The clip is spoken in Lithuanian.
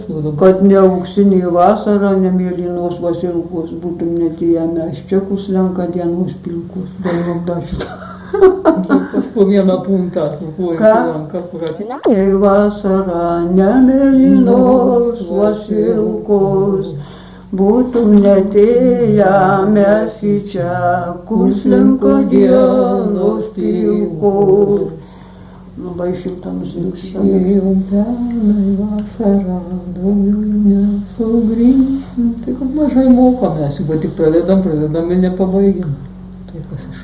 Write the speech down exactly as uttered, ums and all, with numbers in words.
Kad ne auksinė vasara, ne mėlynos vasirukos būtum netėję mes čia, kus lenka dienos pilkus. Galvom dar šitą. Pas po vieną punktą, kur ranka, kur atina. Ei vasara, ne mėlynos vasirukos, būtum netėję mes į čia, kus lenka dienos pilkus. Labai šilta nusirugsėjo. Jau pernai vasarą, daugiau nesugrįšim. Tai kad mažai mokomės, jeigu tik pradedam, pradedam ir nepabaigiam. Tai kas iš